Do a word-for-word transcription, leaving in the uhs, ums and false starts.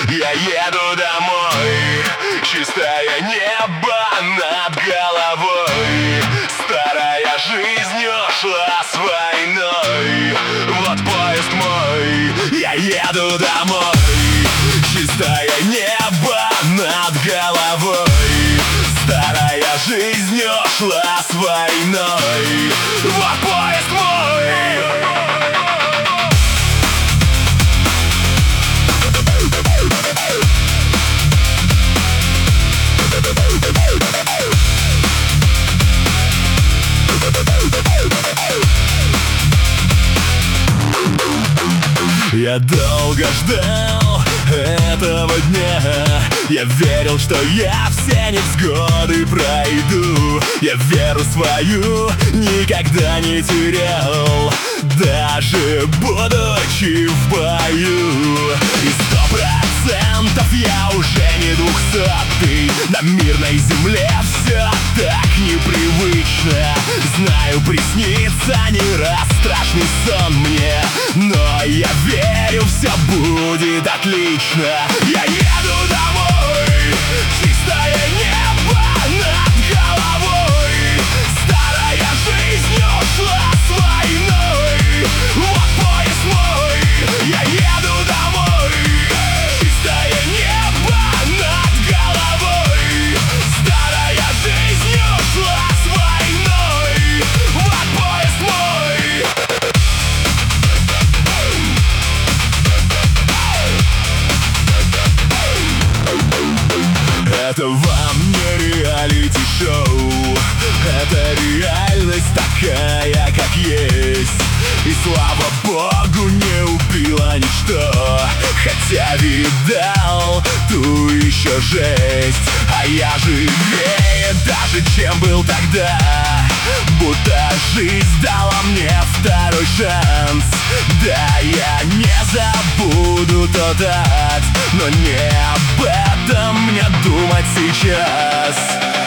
Я еду домой, чистое небо над головой. Старая жизнь ушла с войной. Вот поезд мой, я еду домой. Чистое небо над головой. Старая жизнь ушла с войной. Вот поезд мой. Я долго ждал этого дня. Я верил, что я все невзгоды пройду. Я веру свою никогда не терял, даже будучи в бою. И сто процентов я уже не двухсотый. На мирной земле все так непривычно. Знаю, приснится не раз страшный сон мне, но я верю, все будет отлично. Я еду домой, чистое небо над головой. Старая жизнь ушла с войной. Вот поезд мой, я еду домой. Чистое небо над головой. Старая жизнь ушла с войной. Вот поезд мой. Это вам не реалити-шоу, это реальность такая, как есть. И слава богу, не убило ничто, хотя видал ту еще жесть. А я живее даже, чем был тогда, будто жизнь дала мне второй шанс. Да, я не забуду тот ад, но не об этом мне думать сейчас.